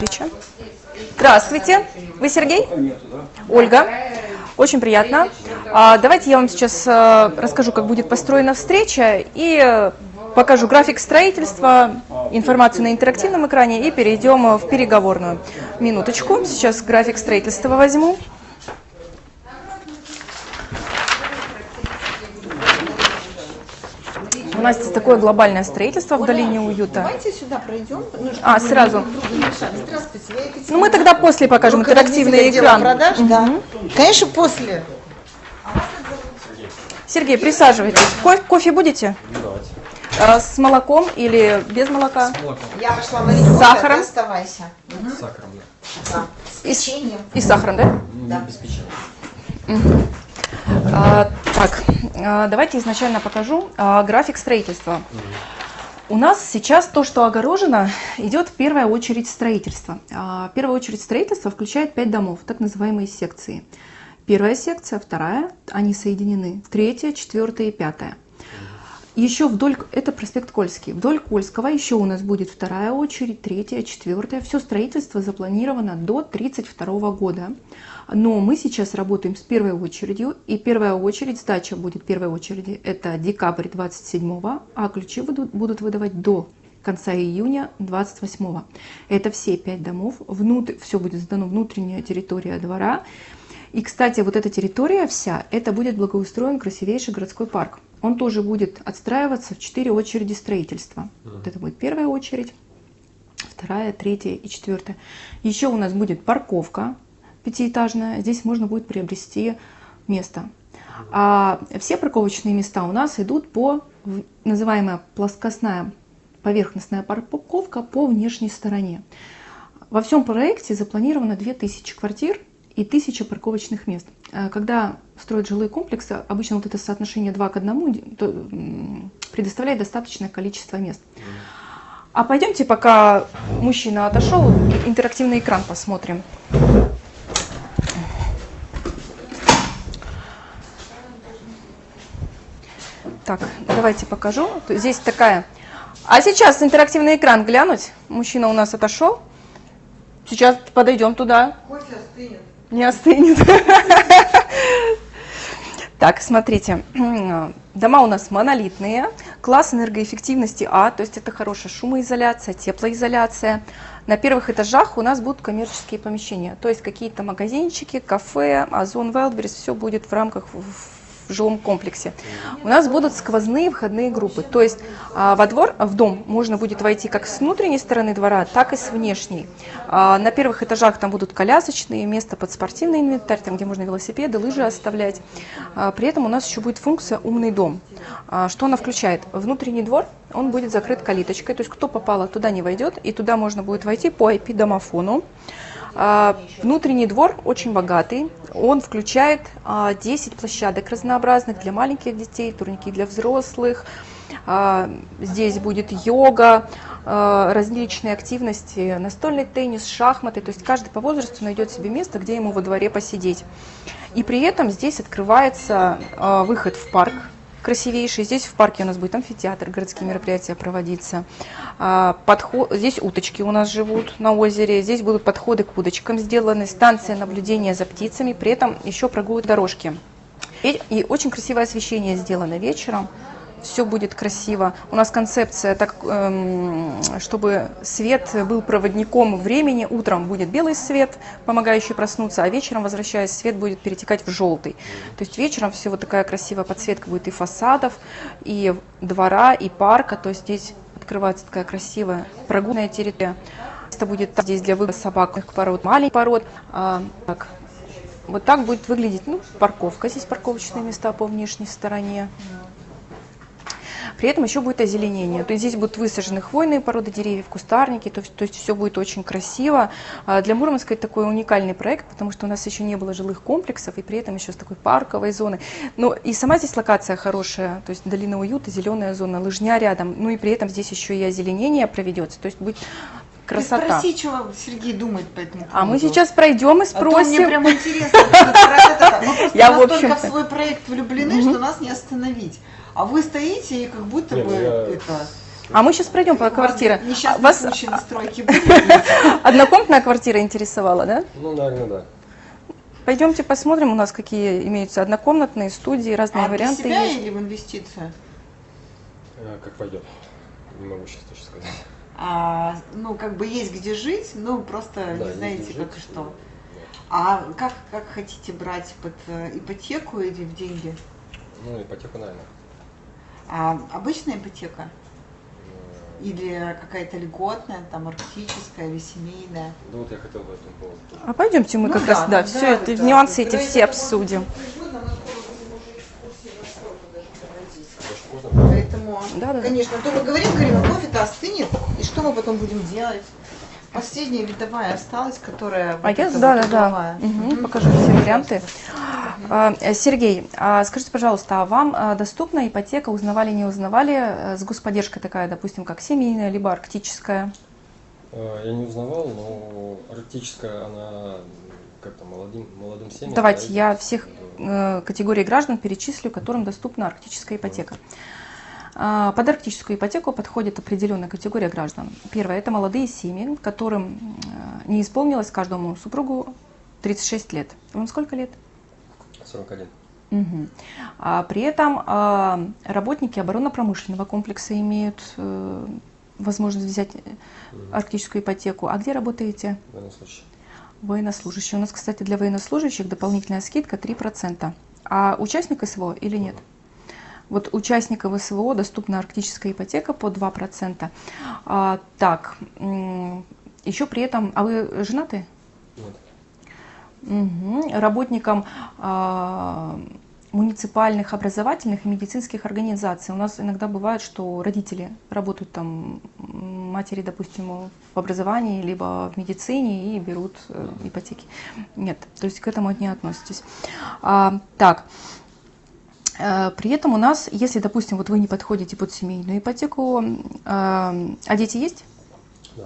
Здравствуйте, вы Сергей? Ольга, очень приятно. Давайте я вам сейчас расскажу, как будет построена встреча, и покажу график строительства, информацию на интерактивном экране, и перейдем в переговорную. Минуточку, сейчас график строительства возьму. У нас здесь такое глобальное строительство в долине уюта. Давайте сюда пройдем. Сразу. Здравствуйте, я Екатерина. Ну, мы тогда после покажем интерактивный экран. Продаж, да. Конечно, после. Сергей, присаживайтесь. Кофе будете? Давайте. С молоком или без молока? С молоком. Я пошла варить кофе, сахаром? ты оставайся. С сахаром, да. Да. С печеньем. И с сахаром, да? Да. Без печенья. Так, давайте изначально покажу график строительства. У нас сейчас то, что огорожено, идет в первую очередь строительство. Первая очередь строительства включает 5 домов, так называемые секции. Первая секция, вторая, они соединены, третья, четвертая и пятая. Еще вдоль, это проспект Кольский, вдоль Кольского еще у нас будет вторая очередь, третья, четвертая. Все строительство запланировано до 1932 года. Но мы сейчас работаем с первой очередью, и первая очередь, сдача будет первой очереди, это декабрь 27-го, а ключи будут выдавать до конца июня 28-го. Это все 5 домов, все будет сдано, внутренняя территория двора. И, кстати, вот эта территория вся, это будет благоустроен красивейший городской парк. Он тоже будет отстраиваться в 4 очереди строительства. Вот это будет первая очередь, вторая, третья и четвертая. Еще у нас будет парковка пятиэтажная. Здесь можно будет приобрести место. А все парковочные места у нас идут по называемая плоскостная поверхностная парковка по внешней стороне. Во всем проекте запланировано 2000 квартир и 1000 парковочных мест. Когда строят жилые комплексы, обычно вот это соотношение 2 к 1 предоставляет достаточное количество мест. А пойдемте, пока мужчина отошел, интерактивный экран посмотрим. Так, давайте покажу. Здесь такая... А сейчас интерактивный экран глянуть. Мужчина у нас отошел. Сейчас подойдем туда. Кофе остынет. Не остынет. Так, смотрите. Дома у нас монолитные. Класс энергоэффективности А, то есть это хорошая шумоизоляция, теплоизоляция. На первых этажах у нас будут коммерческие помещения, то есть какие-то магазинчики, кафе, Озон, Wildberries, все будет в рамках в жилом комплексе. У нас будут сквозные входные группы, то есть во двор, в дом можно будет войти как с внутренней стороны двора, так и с внешней. На первых этажах там будут колясочные, место под спортивный инвентарь, там где можно велосипеды, лыжи оставлять. При этом у нас еще будет функция «Умный дом». Что она включает? Внутренний двор, он будет закрыт калиточкой, то есть кто попало, туда не войдет, и туда можно будет войти по IP-домофону. Внутренний двор очень богатый, он включает 10 площадок разнообразных для маленьких детей, турники для взрослых, здесь будет йога, различные активности, настольный теннис, шахматы, то есть каждый по возрасту найдет себе место, где ему во дворе посидеть. И при этом здесь открывается выход в парк. Красивейший. Здесь в парке у нас будет амфитеатр, городские мероприятия проводиться. Здесь уточки у нас живут на озере. Здесь будут подходы к удочкам сделаны, станция наблюдения за птицами. При этом еще прогулки дорожки. И очень красивое освещение сделано вечером. Все будет красиво. У нас концепция, так, чтобы свет был проводником времени. Утром будет белый свет, помогающий проснуться, а вечером, возвращаясь, свет будет перетекать в желтый. То есть вечером все вот такая красивая подсветка будет и фасадов, и двора, и парка. То есть здесь открывается такая красивая прогулочная территория. Это будет здесь для вывода собак пород, маленьких пород. Так. Вот так будет выглядеть парковка. Здесь парковочные места по внешней стороне. При этом еще будет озеленение. То есть здесь будут высажены хвойные породы деревьев, кустарники, то есть все будет очень красиво. Для Мурманска это такой уникальный проект, потому что у нас еще не было жилых комплексов, и при этом еще с такой парковой зоны. Ну и сама здесь локация хорошая, то есть долина уюта, зеленая зона, лыжня рядом, ну и при этом здесь еще и озеленение проведется, то есть будет красота. Ты спроси, что Сергей думает по этому поводу. А мы сейчас пройдем и спросим. Мне прям интересно. Мы Я, просто в общем-то, настолько в свой проект влюблены, что нас не остановить. А вы стоите и как будто бы это... А мы сейчас пройдем по квартире. Несчастные Вас случаи на стройке были? однокомнатная квартира интересовала, да? Ну, наверное, да. Пойдемте посмотрим, у нас какие имеются однокомнатные студии, разные А для варианты себя есть. или в инвестицию? Как пойдет. Не могу сейчас точно сказать. Ну, как бы есть где жить, ну, просто Да, не есть знаете, где как и жить, что. да. А как хотите брать под ипотеку или в деньги? Ну, ипотеку, наверное. Обычная ипотека? Или какая-то льготная, там, арктическая или семейная? Ну, вот я хотел по этому поводу тоже. А пойдемте мы Ну как да, раз, да, ну все да, это, да, нюансы да. эти все обсудим. Может, можно? Поэтому, Да. конечно, то мы говорим, кофе-то остынет, и что мы потом будем делать? Последняя видовая осталась, которая вот эта вот угловая. Покажу все варианты. Сергей, скажите, пожалуйста, а вам доступна ипотека, узнавали, не узнавали, с господдержкой такая, допустим, как семейная, либо арктическая? Я не узнавал, но арктическая, она как-то молодым семьям. Давайте да, я всех категорий граждан перечислю, которым доступна арктическая ипотека. Под арктическую ипотеку подходит определенная категория граждан. Первое – это молодые семьи, которым не исполнилось каждому супругу 36 лет. Вам сколько лет? 41. Угу. При этом работники оборонно-промышленного комплекса имеют возможность взять арктическую ипотеку. А где работаете? Военнослужащие. Военнослужащие. У нас, кстати, для военнослужащих дополнительная скидка 3%. А участник СВО или нет? Вот участникам СВО доступна арктическая ипотека по 2%. Так, еще при этом, а вы женаты? Нет. Угу. Работникам муниципальных, образовательных и медицинских организаций. У нас иногда бывает, что родители работают там, матери, допустим, в образовании, либо в медицине и берут ипотеки. Нет, то есть к этому не относитесь. Так. При этом у нас, если, допустим, вот вы не подходите под семейную ипотеку, а дети есть? Да.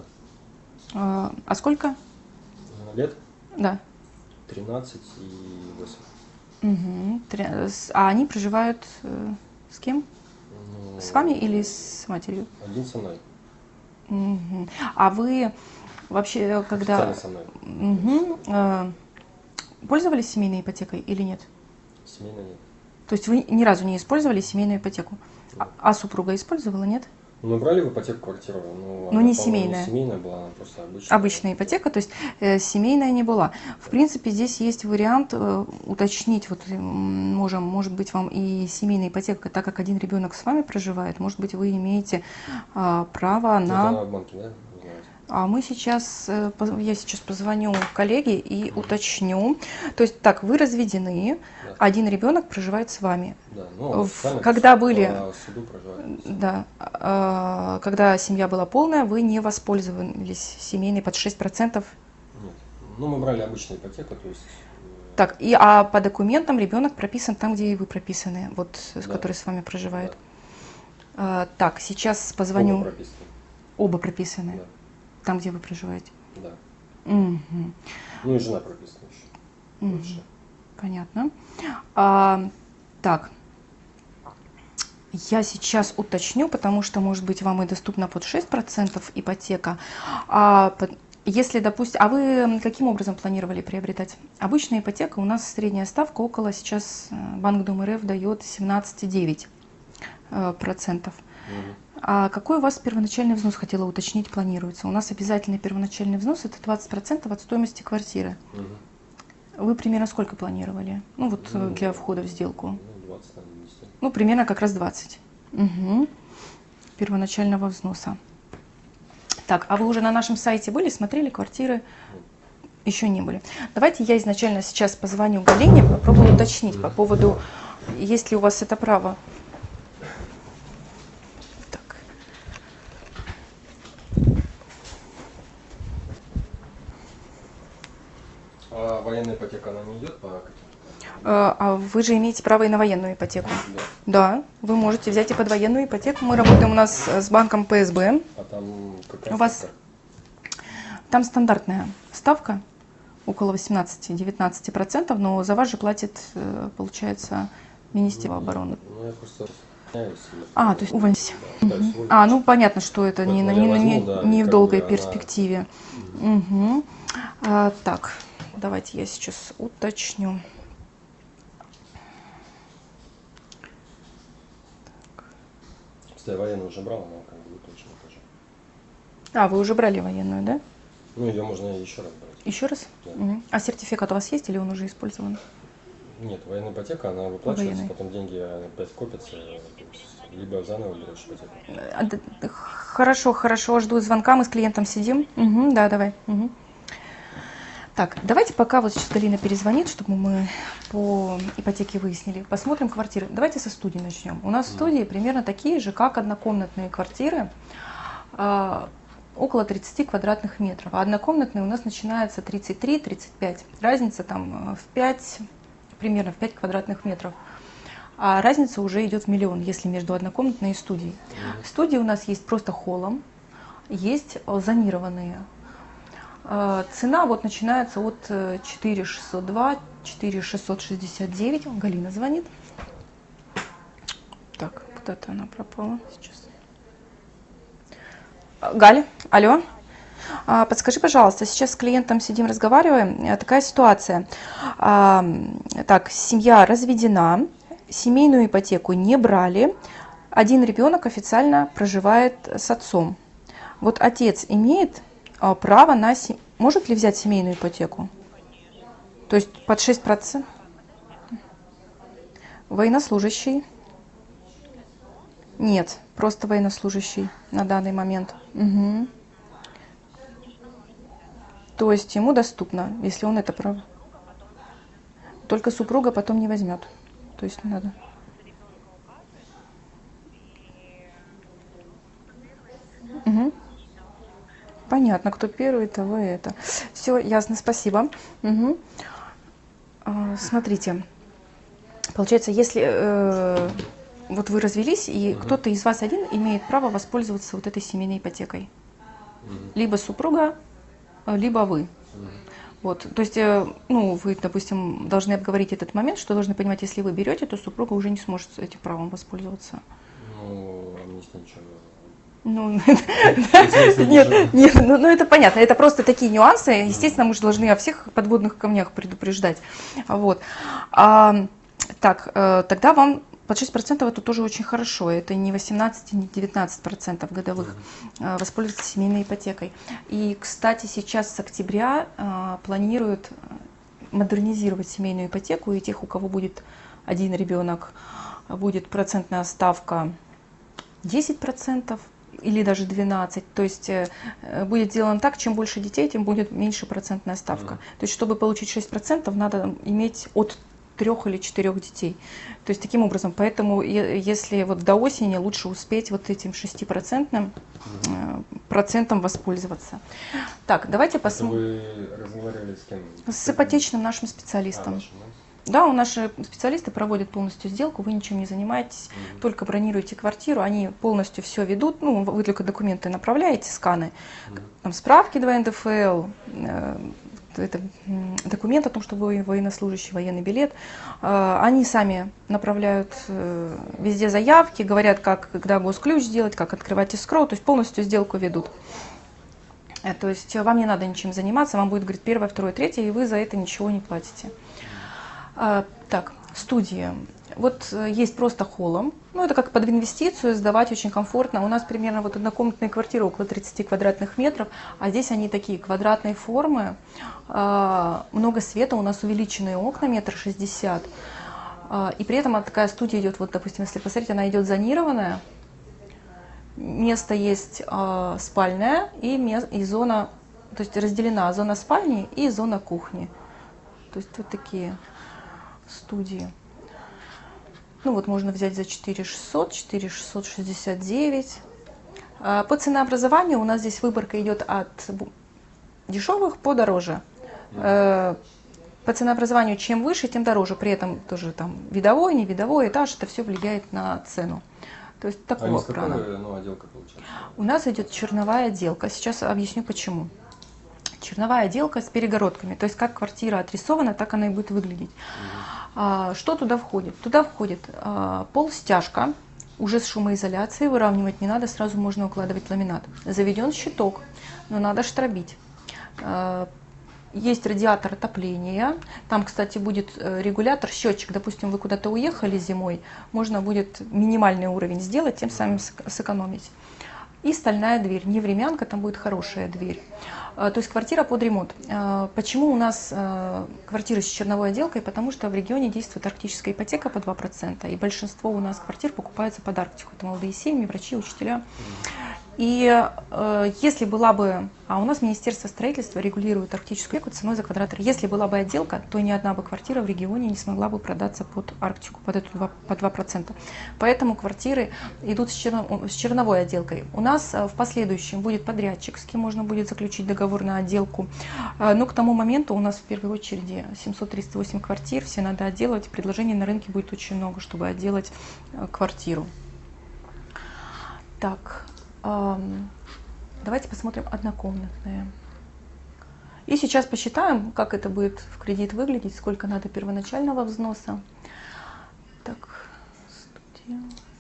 А сколько? Лет? Да. 13 и 8. Угу. А они проживают с кем? Ну, С вами или с матерью? один со мной. Угу. А вы вообще, когда... Со мной. Угу. Пользовались семейной ипотекой или нет? Семейно нет. То есть вы ни разу не использовали семейную ипотеку? Нет. А супруга использовала, нет? Мы брали в ипотеку квартиру, но Но она, не по-моему, семейная. не семейная была, она просто обычная. Обычная ипотека, то есть семейная не была. В принципе, здесь есть вариант уточнить, вот может быть вам и семейная ипотека, так как один ребенок с вами проживает, может быть вы имеете право на... Это в банке, да? Узнаете? А мы сейчас, я сейчас позвоню коллеге и уточню. То есть так, вы разведены, Да. один ребенок проживает с вами. Да, ну, официально Когда по были... суду проживают. Да, когда семья была полная, вы не воспользовались семейной под 6%. Нет. Ну, мы брали обычную ипотеку, то есть... Так, по документам ребенок прописан там, где и вы прописаны, вот с Да. который с вами проживает. Да. Так, сейчас позвоню. Оба прописаны. Оба прописаны. Да. Там, где вы проживаете. Да. Мгм. Ну и жена прописана еще. Мгм. Бывшая. Понятно. Так, я сейчас уточню, потому что, может быть, вам и доступна под 6% ипотека. Если, допустим, а вы каким образом планировали приобретать? Обычная ипотека, у нас средняя ставка около, сейчас Банк Дом РФ дает 17,9%. А какой у вас первоначальный взнос, хотела уточнить, планируется? У нас обязательный первоначальный взнос – это 20% от стоимости квартиры. Мгм. Вы примерно сколько планировали? Ну вот для входа в сделку. Ну, 20, наверное, 10. Ну, примерно как раз 20. Угу. Первоначального взноса. Так, а вы уже на нашем сайте были, смотрели квартиры? Еще не были. Давайте я изначально сейчас позвоню Галине, попробую уточнить по поводу, есть ли у вас это право. Так. А военная ипотека, она не идет по каким-то? А вы же имеете право и на военную ипотеку? Да. Да, вы можете взять и под военную ипотеку. Мы работаем у нас с банком ПСБ. А там какая У вас ставка? там стандартная ставка, около 18-19%, но за вас же платит, получается, Министерство обороны. Ну, я просто То есть увольнись. Да, да, Ну понятно, что это не в долгой перспективе. Угу. Так, давайте я сейчас уточню. Кстати, военную уже брал, но как бы точно тоже. Вы уже брали военную, да? Ну, ее можно еще раз брать. Еще раз? Да. Угу. А сертификат у вас есть или он уже использован? Нет, военная ипотека, она выплачивается, Военная. потом деньги опять копятся, либо заново берешь ипотеку. Хорошо, жду звонка, мы с клиентом сидим. Угу, да, давай. Угу. Так, давайте пока вот сейчас Галина перезвонит, чтобы мы по ипотеке выяснили. Посмотрим квартиры. Давайте со студии начнем. У нас студии примерно такие же, как однокомнатные квартиры, около 30 квадратных метров. А однокомнатные у нас начинается 33-35. Разница там примерно в 5 квадратных метров. А разница уже идет в миллион, если между однокомнатной и студией. Студии у нас есть просто холлом, есть зонированные. Цена вот начинается от 4602, 4669. Галина звонит. Так, куда-то она пропала сейчас. Галя, алло. Подскажи, пожалуйста, сейчас с клиентом сидим, разговариваем. Такая ситуация. Так, семья разведена, семейную ипотеку не брали. Один ребенок официально проживает с отцом. Вот отец имеет право на... Может ли взять семейную ипотеку? То есть под 6%? Военнослужащий? Нет, просто военнослужащий на данный момент. Угу. То есть ему доступно, если он это право. Только супруга потом не возьмет. То есть не надо. Угу. Понятно, кто первый, того и это. Все, ясно, спасибо. Угу. Смотрите, получается, если вот вы развелись, и кто-то из вас один имеет право воспользоваться вот этой семейной ипотекой. Либо супруга, либо вы. Вот, то есть, вы, допустим, должны обговорить этот момент, что должны понимать, если вы берете, то супруга уже не сможет этим правом воспользоваться. Амнистия ничего. Нет, это понятно, это просто такие нюансы. Естественно, мы же должны о всех подводных камнях предупреждать. Вот. Так, тогда вам под 6% это тоже очень хорошо. Это не 18, не 19% годовых воспользоваться семейной ипотекой. И, кстати, сейчас с октября планируют модернизировать семейную ипотеку. И тех, у кого будет один ребенок, будет процентная ставка 10%. Или даже 12, то есть будет сделано так, чем больше детей, тем будет меньше процентная ставка. То есть, чтобы получить 6%, надо иметь от 3 или 4 детей. То есть, таким образом, поэтому, если вот до осени лучше успеть вот этим 6% процентом воспользоваться. Так, давайте посмотрим. Вы разговаривали с кем? С ипотечным нашим специалистом. Да, наши специалисты проводят полностью сделку, вы ничем не занимаетесь, только бронируете квартиру, они полностью все ведут, вы только документы направляете, сканы, там справки 2 НДФЛ, это документ о том, что вы военнослужащий, военный билет. Они сами направляют везде заявки, говорят, когда госключ сделать, как открывать эскроу, то есть полностью сделку ведут. То есть вам не надо ничем заниматься, вам будет говорить 1, 2, 3, и вы за это ничего не платите. Так, студии. Вот есть просто холлом. Это как под инвестицию, сдавать очень комфортно. У нас примерно вот однокомнатные квартиры около 30 квадратных метров, а здесь они такие квадратной формы. Много света, у нас увеличенные окна 1,60 м. И при этом такая студия идет, вот, допустим, если посмотреть, она идет зонированная. Место есть спальное и зона, то есть разделена зона спальни и зона кухни. То есть вот такие студии. Вот можно взять за 4600, 4669. По ценообразованию у нас здесь выборка идет от дешевых по дороже. По ценообразованию чем выше, тем дороже. При этом тоже там видовой, не видовой этаж, это все влияет на цену. То есть такого плана. Отделка получается? У нас идет черновая отделка. Сейчас объясню почему. Черновая отделка с перегородками. То есть как квартира отрисована, так она и будет выглядеть. Что туда входит? Туда входит пол-стяжка, уже с шумоизоляцией, выравнивать не надо, сразу можно укладывать ламинат. Заведен щиток, но надо штробить. Есть радиатор отопления, там, кстати, будет регулятор, счетчик, допустим, вы куда-то уехали зимой, можно будет минимальный уровень сделать, тем самым сэкономить. И стальная дверь, не времянка, там будет хорошая дверь. То есть квартира под ремонт. Почему у нас квартиры с черновой отделкой? Потому что в регионе действует арктическая ипотека по 2%, и большинство у нас квартир покупается под Арктику. Это молодые семьи, врачи, учителя. И если была бы, а у нас Министерство строительства регулирует арктическую ипотеку ценой за квадратный, если была бы отделка, то ни одна бы квартира в регионе не смогла бы продаться под Арктику, под эту по 2%. Поэтому квартиры идут с черновой отделкой. У нас в последующем будет подрядчик, с кем можно будет заключить договор на отделку. Но к тому моменту у нас в первой очереди 738 квартир, все надо отделывать. Предложений на рынке будет очень много, чтобы отделать квартиру. Так. Давайте посмотрим однокомнатные. И сейчас посчитаем, как это будет в кредит выглядеть, сколько надо первоначального взноса. Так, студия.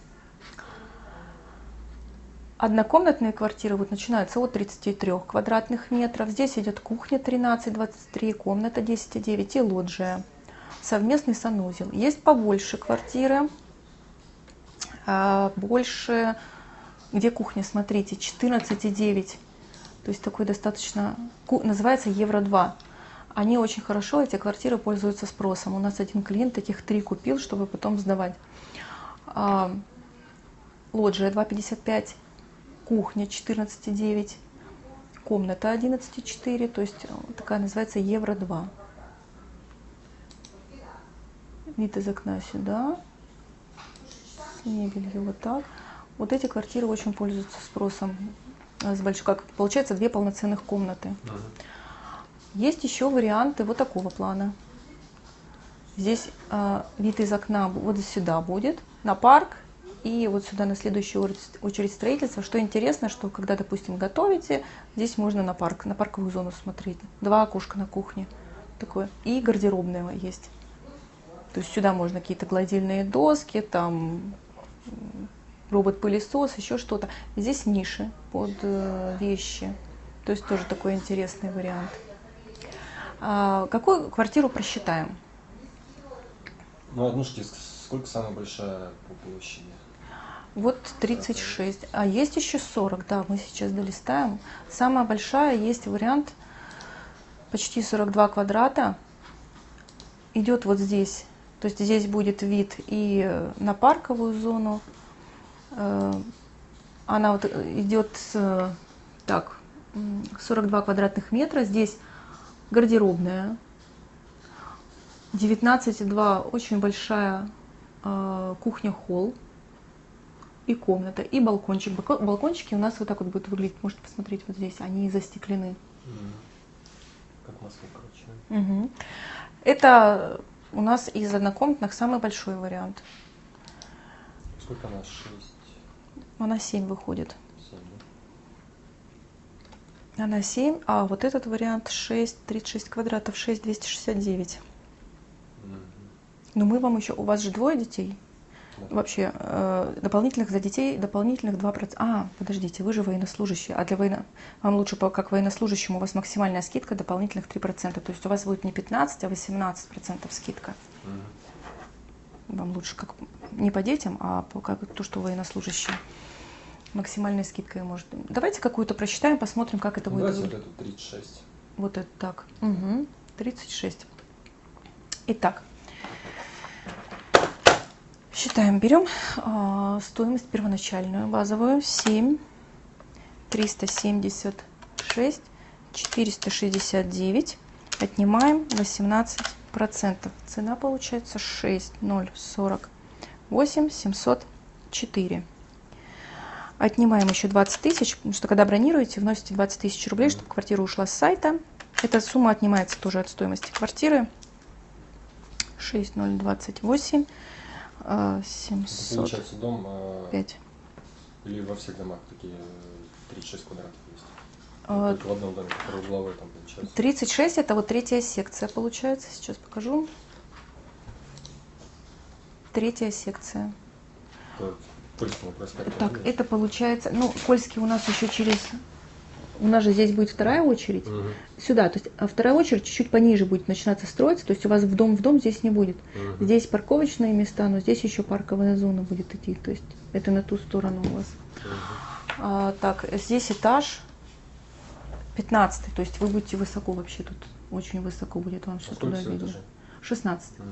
Однокомнатные квартиры вот начинаются от 33 квадратных метров. Здесь идет кухня 13-23, комната 10,9 и лоджия. Совместный санузел. Есть побольше квартиры, больше... Где кухня, смотрите, 14,9, то есть такой достаточно, называется Евро-2. Они очень хорошо, эти квартиры пользуются спросом. У нас один клиент таких 3 купил, чтобы потом сдавать. Лоджия 2,55, кухня 14,9, комната 11,4, то есть такая называется Евро-2. Вид из окна сюда, мебелью вот так. Вот эти квартиры очень пользуются спросом. Как получается 2 полноценных комнаты. Есть еще варианты вот такого плана. Здесь вид из окна вот сюда будет, на парк, и вот сюда на следующую очередь строительства. Что интересно, что когда, допустим, готовите, здесь можно на парк, на парковую зону смотреть. 2 окошка на кухне. Такое. И гардеробная есть. То есть сюда можно какие-то гладильные доски, там... робот-пылесос, еще что-то. Здесь ниши под вещи. То есть тоже такой интересный вариант. Какую квартиру просчитаем? Ну, однушки, сколько самая большая по площади? Вот 36. А есть еще 40, да, мы сейчас долистаем. Самая большая, есть вариант почти 42 квадрата. Идет вот здесь. То есть здесь будет вид и на парковую зону. Она вот идет так, 42 квадратных метра. Здесь гардеробная. 19,2, очень большая кухня-холл и комната, и балкончик. Балкончики у нас вот так вот будут выглядеть. Можете посмотреть вот здесь, они застеклены. Как в Москве, короче. Угу. Это у нас из однокомнатных самый большой вариант. Сколько она? 6? Она 7 выходит. 7, да? Она 7, а вот этот вариант 6, 36 квадратов, 6, 269. Но мы вам еще, у вас же 2 детей. Да. Вообще, дополнительных за детей, дополнительных 2%. А, подождите, вы же военнослужащий, а для вам лучше, как военнослужащему, у вас максимальная скидка дополнительных 3%. То есть у вас будет не 15, а 18% скидка. Вам лучше как не по детям, а по то, что военнослужащие. Максимальной скидкой может. Давайте какую-то просчитаем, посмотрим, как это будет. Давайте вот эту 36. Вот это так. Угу. 36. Итак. Считаем, берем стоимость первоначальную, базовую, 7, 376, 469, отнимаем 18%. Цена получается 6048 704. Отнимаем еще 20 тысяч, потому что когда бронируете, вносите 20 тысяч рублей, чтобы квартира ушла с сайта. Эта сумма отнимается тоже от стоимости квартиры. 6028. 700. Получается дом 5. или во всех домах такие 36 квадратов есть? Только в одном доме, который угловой там получается. 36 это вот 3-я секция получается. Сейчас покажу. 3-я секция. Так. Польскому проспекту. Так, это получается, ну, Кольский у нас еще через... У нас же здесь будет вторая очередь. Угу. Сюда, то есть, а вторая очередь чуть-чуть пониже будет начинаться строиться, то есть у вас в дом здесь не будет. Угу. Здесь парковочные места, но здесь еще парковая зона будет идти, то есть это на ту сторону у вас. Угу. Так, здесь этаж 15, то есть вы будете высоко вообще тут, очень высоко будет вам все туда видно. 16. Угу.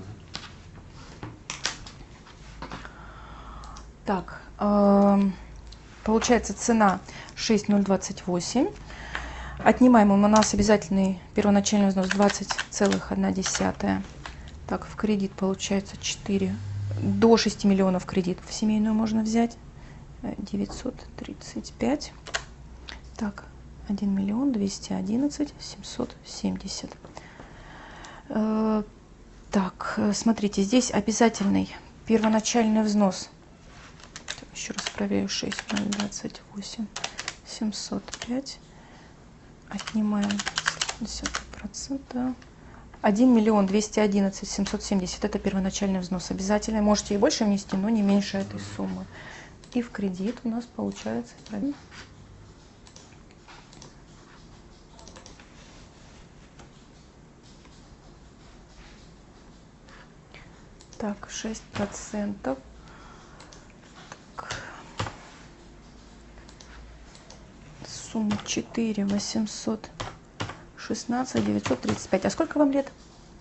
Так, получается цена 6028. Отнимаем у нас обязательный первоначальный взнос 20,1. Так, в кредит получается 4, до 6 миллионов кредит в семейную можно взять. 935. Так, 1 миллион 211 770. Так, смотрите, здесь обязательный первоначальный взнос. Еще раз проверю, 6028 705. Отнимаем 10%. 1 миллион 211 770. Это первоначальный взнос. Обязательно можете и больше внести, но не меньше этой суммы. И в кредит у нас получается... Так, 6%. Сумма 4 816 935. А сколько вам лет?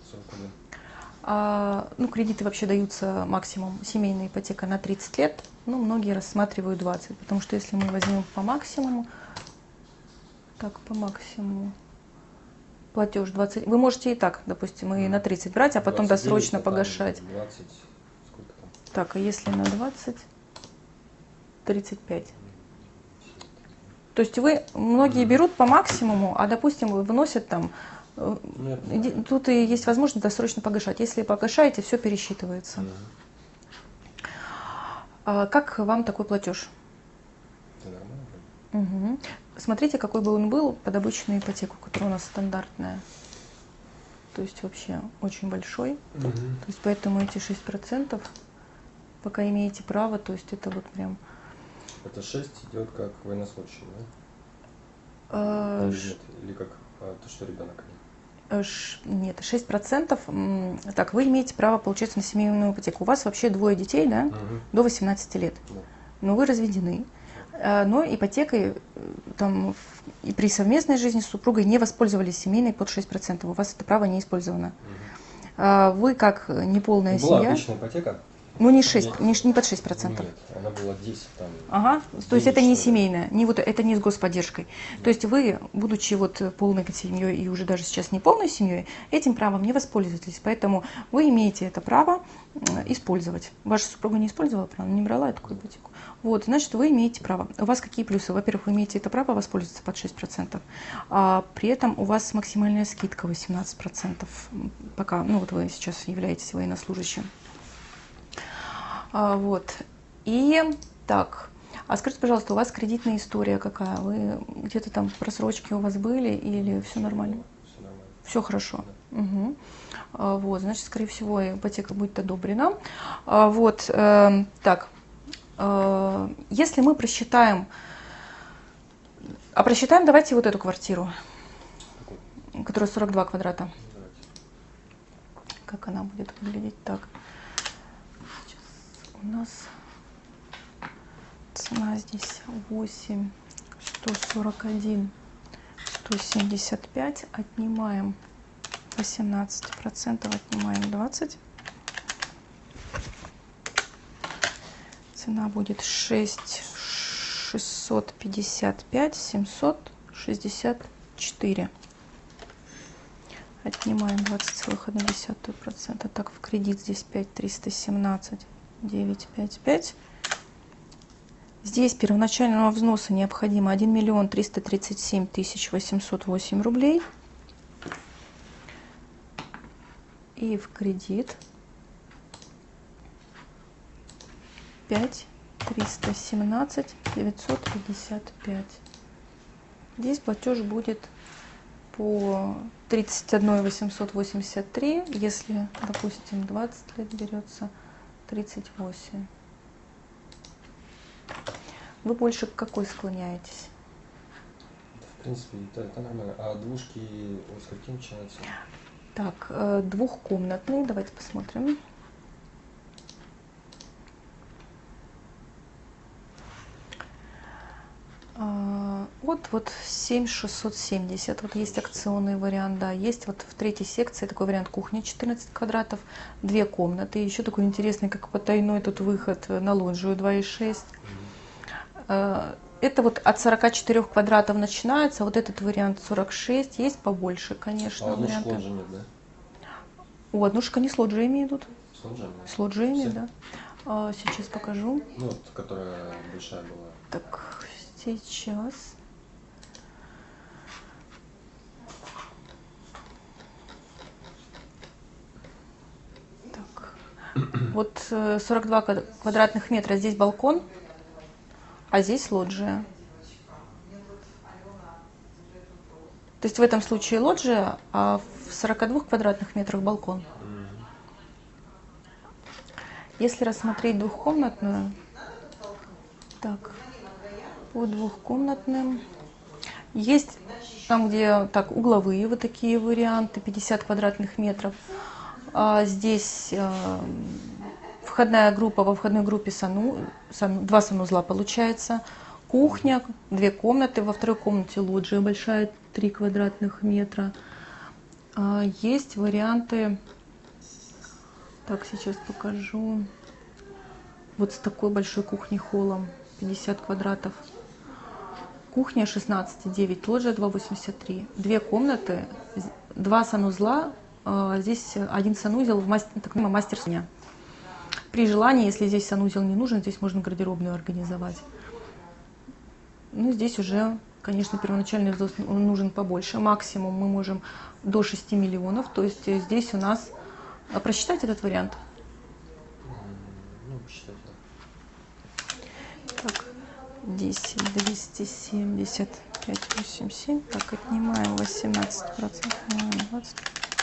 41. Ну, кредиты вообще даются максимум, семейная ипотека на 30 лет. Ну, многие рассматривают 20, потому что если мы возьмем по максимуму, так, по максимуму, платеж 20, вы можете и так, допустим, и на 30 брать, а потом 29, досрочно а там погашать. 20, сколько там? Так, а если на 20, 35. То есть многие берут по максимуму, а, допустим, вносят там, тут и есть возможность досрочно погашать. Если погашаете, все пересчитывается. Как вам такой платеж? Это нормально? Угу. Смотрите, какой бы он был под обычную ипотеку, которая у нас стандартная. То есть вообще очень большой. Угу. То есть поэтому эти 6%, пока имеете право, то есть это вот прям... Это 6 идет как военнослужащий, да? Или как то, что ребенок? Нет, 6%. Так, вы имеете право, получается, на семейную ипотеку. У вас вообще двое детей, да? Угу. До 18 лет. Да. Но вы разведены. Но ипотекой там, и при совместной жизни с супругой не воспользовались семейной под 6%. У вас это право не использовано. Угу. Вы как неполная Была семья... обычная ипотека? Ну, не 6, не под 6%. Нет, она была 10 там. Ага, то есть это не что ли. семейная, не вот, это не с господдержкой. То есть вы, будучи вот полной семьей и уже даже сейчас не полной семьей, этим правом не воспользовались. Поэтому вы имеете это право использовать. Ваша супруга не использовала право, не брала такую ипотеку. Вот, значит, вы имеете право. У вас какие плюсы? Во-первых, вы имеете это право воспользоваться под 6%, а при этом у вас максимальная скидка 18%, пока, ну вот вы сейчас являетесь военнослужащим. Вот. И так, а скажите, пожалуйста, у вас кредитная история какая? Вы где-то там просрочки у вас были или все нормально? Все нормально. Все хорошо. Да. Угу. Вот, значит, скорее всего, ипотека будет одобрена. Вот, так, если мы просчитаем, просчитаем, давайте вот эту квартиру, Какой? которая 42 квадрата. Давайте. Как она будет выглядеть? Так. У нас цена здесь 8, 141, 175. Отнимаем 18%, отнимаем 20. Цена будет 6 655 764. Отнимаем 20,1%. Так, в кредит здесь 5 317 955. Здесь первоначального взноса необходимо 1 миллион 337 808 рублей. И в кредит 5 317 955. Здесь платеж будет по 31 883, если, допустим, 20 лет берется, 38. Вы больше к какой склоняетесь? В принципе, это нормально. А двушки с каким начинаются? Так, двухкомнатный, давайте посмотрим. Вот 7670, вот есть акционный вариант, да, есть вот в третьей секции такой вариант кухня 14 квадратов, 2 комнаты, еще такой интересный, как потайной тут выход на лоджию 2,6. Это вот от 44 квадратов начинается, вот этот вариант 46, есть побольше, конечно, а варианты. лоджии нет, да? О, однушка не с лоджиями идут. С лоджиями? С лоджиями, Все? да. Сейчас покажу. Ну, вот, которая большая была. Так, сейчас. Так. Вот 42 квадратных метра, здесь балкон, а здесь лоджия. То есть в этом случае лоджия, а в 42 квадратных метрах балкон. Если рассмотреть двухкомнатную, так, по двухкомнатным, есть там, где так угловые вот такие варианты, 50 квадратных метров. Здесь входная группа, во входной группе два санузла получается, кухня, 2 комнаты, во второй комнате лоджия большая, 3 квадратных метра. Есть варианты, так, сейчас покажу, вот с такой большой кухней-холлом, 50 квадратов. Кухня 16,9, лоджия 2,83. 2 комнаты, 2 санузла, здесь один санузел, так называемый мастер-спальня. При желании, если здесь санузел не нужен, здесь можно гардеробную организовать. Ну, здесь уже, конечно, первоначальный взнос нужен побольше. Максимум мы можем до 6 миллионов. То есть здесь у нас... Просчитать этот вариант? Ну, посчитать, да. Так, 10, 270, 587. Так, отнимаем 18%, 20.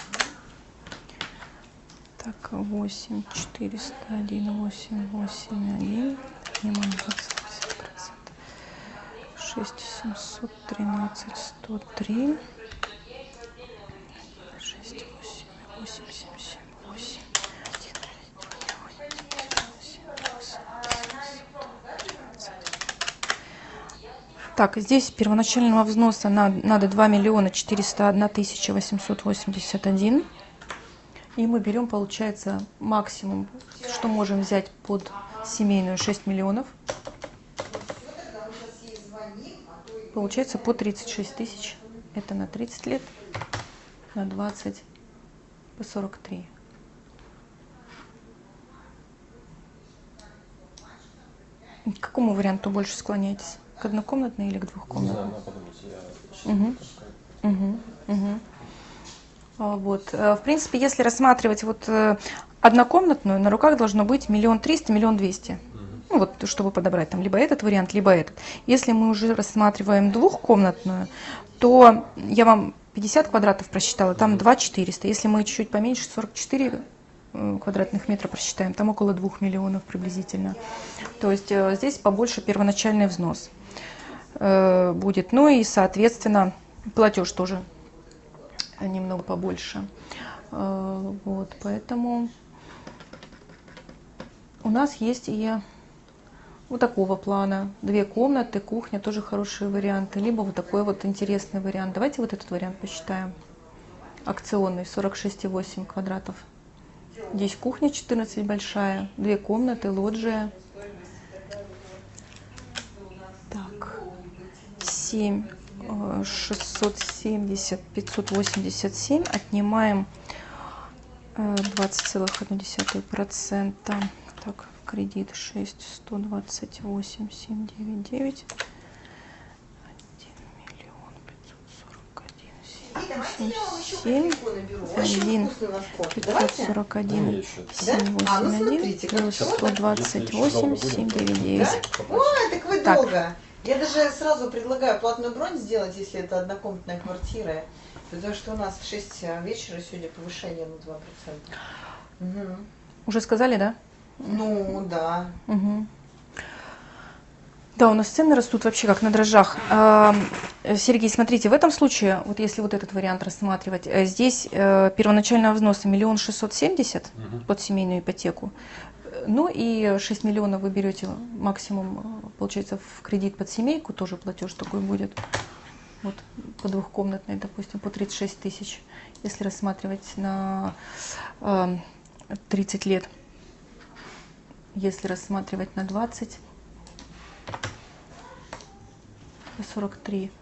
Так, 8, 401, 8, 8, 1. Отнимаем 28%. 6, 713, 103. 6, 8, 8, 7, 7, 8, 1, 13. Так, здесь первоначального взноса надо 2 миллиона 401 тысяча 881. И мы берем, получается, максимум, что можем взять под семейную, 6 миллионов. Получается по 36 тысяч. Это на 30 лет, на 20, по 43. К какому варианту больше склоняетесь? К однокомнатной или к Не двухкомнатной? знаю, надо подумать, я сейчас Мгм. скажу. Вот. В принципе, если рассматривать вот однокомнатную, на руках должно быть 1 300 000 – 1 200 000. Ну, вот, чтобы подобрать там либо этот вариант, либо этот. Если мы уже рассматриваем двухкомнатную, то я вам 50 квадратов просчитала, там 2 400. Если мы чуть-чуть поменьше, 44 квадратных метра просчитаем, там около 2 миллионов приблизительно. То есть здесь побольше первоначальный взнос будет. Ну и, соответственно, платеж тоже немного побольше. Вот, поэтому у нас есть и вот такого плана. 2 комнаты, кухня, тоже хорошие варианты. Либо вот такой вот интересный вариант. Давайте вот этот вариант посчитаем. Акционный, 46,8 квадратов. Здесь кухня 14 большая, 2 комнаты, лоджия. Так, 7, 670, 587. Отнимаем 20,1%. Так, в кредит 6, 128, 799. 7, 1, 541, 781, плюс 128, 799. Ой, так вы Так. долго. Я даже сразу предлагаю платную бронь сделать, если это однокомнатная квартира. Потому что у нас в 6 вечера сегодня повышение на 2%. Угу. Уже сказали, да? Ну, да. Угу. Да, у нас цены растут вообще как на дрожжах. Сергей, смотрите, в этом случае, вот если вот этот вариант рассматривать, здесь первоначального взноса 1 670 000 Мгм. под семейную ипотеку. Ну и 6 миллионов вы берете максимум, получается, в кредит под семейку, тоже платеж такой будет. Вот по двухкомнатной, допустим, по 36 тысяч, если рассматривать на 30 лет. Если рассматривать на 20, 43.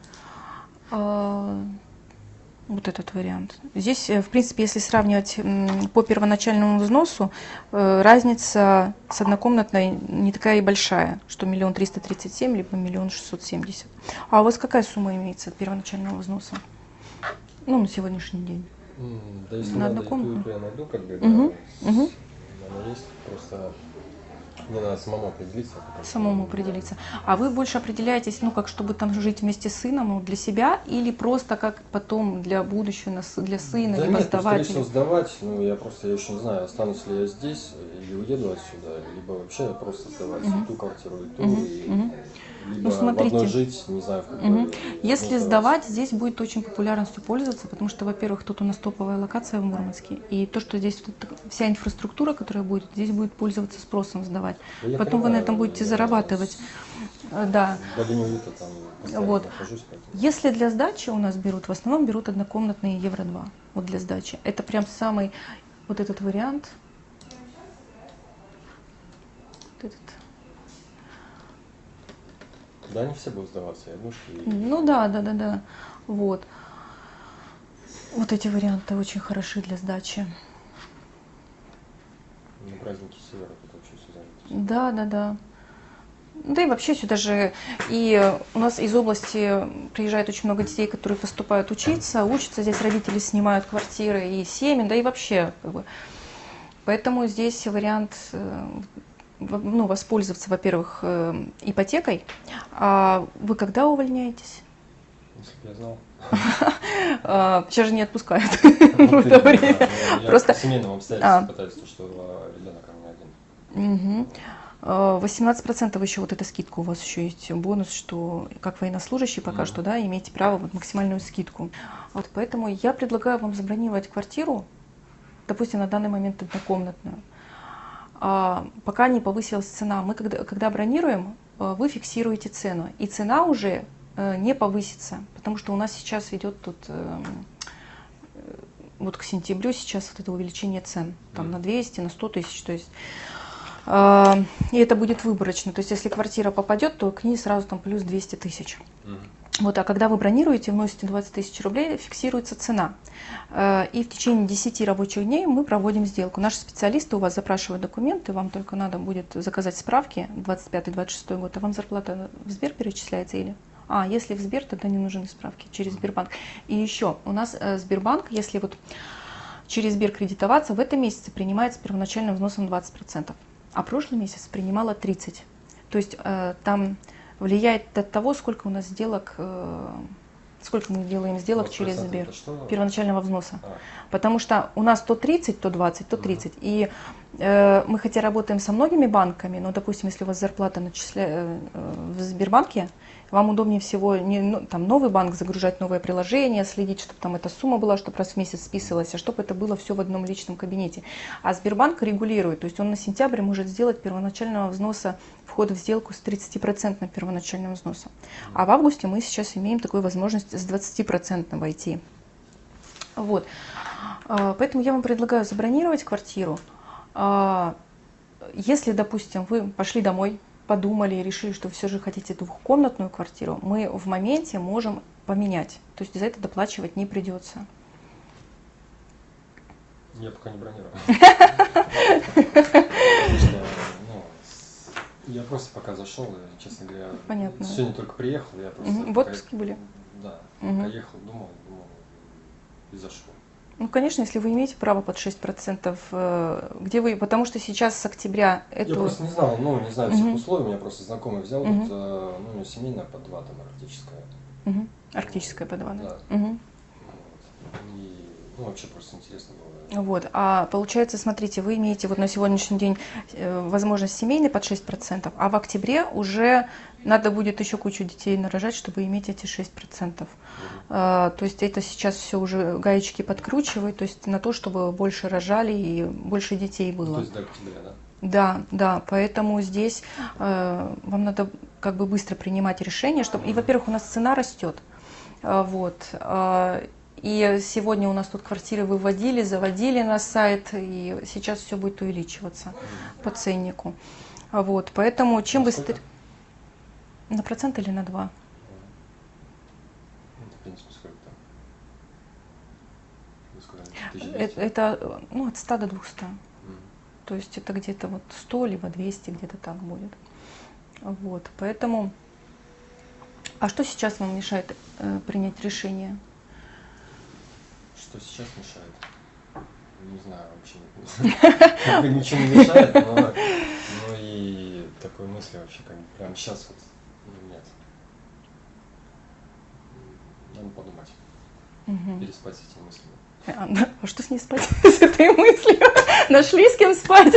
Вот этот вариант. Здесь, в принципе, если сравнивать по первоначальному взносу, разница с однокомнатной не такая и большая, что 1 337 000 либо 1 670 000. А у вас какая сумма имеется от первоначального взноса? Ну, на сегодняшний день. Да, если На надо, однокомнатную? то я найду, как бы, Мгм, да, мгм. она есть, просто мне надо самому определиться. потому что, Самому да. определиться. А вы больше определяетесь, ну, как, чтобы там жить вместе с сыном, ну, для себя, или просто как потом для будущего, для сына, Да либо нет, сдавать? скорее всего сдавать, ну я еще не знаю, останусь ли я здесь или уеду отсюда, либо вообще просто сдавать и ту квартиру, и ту, Мгм, и мгм. либо в смотрите. одной жить, не знаю, в какой. Мгм. в Если одной сдавать, здесь будет очень популярностью пользоваться, потому что, во-первых, тут у нас топовая локация в Мурманске, и то, что здесь вот вся инфраструктура, которая будет, здесь будет пользоваться спросом сдавать. Да я Потом вы на понимаю, этом будете я зарабатывать. Да. В долине уюта там постоянно Вот. нахожусь, поэтому. Если для сдачи у нас берут, в основном берут однокомнатные Евро-2. Вот для сдачи. Это прям самый вот этот вариант. Вот этот. Да, они все будут сдаваться, я думаю, что Ну да. Вот. Вот эти варианты очень хороши для сдачи. на праздники Севера тут вообще все занято. Да. Да и вообще сюда же, и у нас из области приезжает очень много детей, которые поступают учиться, учатся, здесь родители снимают квартиры и семьи, да и вообще, как бы. Поэтому здесь вариант, ну, воспользоваться, во-первых, ипотекой. А вы когда увольняетесь? Если бы я знал. Сейчас же не отпускают в Вот это именно, время. да, но я Просто по семейным обстоятельствам пытаюсь, то, что ребенок у меня один. Мгм. 18% еще вот эта скидка у вас еще есть бонус, что как военнослужащий пока что, да, имеете право вот максимальную скидку. Вот поэтому я предлагаю вам забронировать квартиру, допустим, на данный момент однокомнатную, пока не повысилась цена. Мы когда бронируем, вы фиксируете цену, и цена уже не повысится, потому что у нас сейчас идет тут вот к сентябрю сейчас вот это увеличение цен там на 200, на 100 тысяч, то есть и это будет выборочно. То есть если квартира попадет, то к ней сразу там плюс 200 тысяч. Вот, а когда вы бронируете, вносите 20 тысяч рублей, фиксируется цена. И в течение 10 рабочих дней мы проводим сделку. Наши специалисты у вас запрашивают документы, вам только надо будет заказать справки 25-26 год. А вам зарплата в Сбер перечисляется или? Если в Сбер, тогда не нужны справки через Сбербанк. И еще, у нас Сбербанк, если вот через Сбер кредитоваться, в этом месяце принимается первоначальным взносом 20%. А прошлый месяц принимала 30%. То есть там влияет от того, сколько у нас сделок, сколько мы делаем сделок через Сбер, первоначального взноса. Потому что у нас то 30, то 20, то 30. И мы хотя работаем со многими банками, но, допустим, если у вас зарплата в Сбербанке, вам удобнее всего там новый банк загружать, новое приложение, следить, чтобы там эта сумма была, чтобы раз в месяц списывалась, а чтобы это было все в одном личном кабинете. А Сбербанк регулирует, то есть он на сентябрь может сделать первоначального взноса вход в сделку с 30% первоначального взноса. А в августе мы сейчас имеем такую возможность с 20% войти. Вот. Поэтому я вам предлагаю забронировать квартиру. Если, допустим, вы пошли домой, подумали и решили, что все же хотите двухкомнатную квартиру, мы в моменте можем поменять. То есть за это доплачивать не придется. Я пока не бронировал. Я просто пока зашел, честно говоря, Понятно. сегодня только приехал, я просто... В отпуске были? Да, пока ехал, думал и зашел. Ну, конечно, если вы имеете право под 6%, где вы, потому что сейчас с октября Я просто не знал, не знаю всех условий, у меня просто знакомый взял, у него семейная по 2, там, арктическая. Арктическая по 2, да? Да. И Ну, вообще просто интересно было. Вот, а получается, смотрите, вы имеете вот на сегодняшний день возможность семейной под 6%, а в октябре уже надо будет еще кучу детей нарожать, чтобы иметь эти 6%. То есть это сейчас все уже гаечки подкручивают, то есть на то, чтобы больше рожали и больше детей было. То есть до октября, да? Да, да, поэтому здесь вам надо как бы быстро принимать решение, чтобы, и, во-первых, у нас цена растет, вот, и сегодня у нас тут квартиры выводили, заводили на сайт, и сейчас все будет увеличиваться по ценнику, вот, поэтому чем быстрее, на процент или на 2? Ну, в принципе, сколько там? Вы сказали, 1200? Это ну, от 100 до 200. То есть это где-то вот 100, либо 200, где-то так будет. Вот, поэтому... А что сейчас вам мешает принять решение? Что сейчас мешает? Не знаю, вообще ничего не мешает, но и такой мысли вообще как бы прямо сейчас вот нет. Надо подумать, переспать с этими мыслями. А что с ней спать, с этой мыслью? Нашли с кем спать?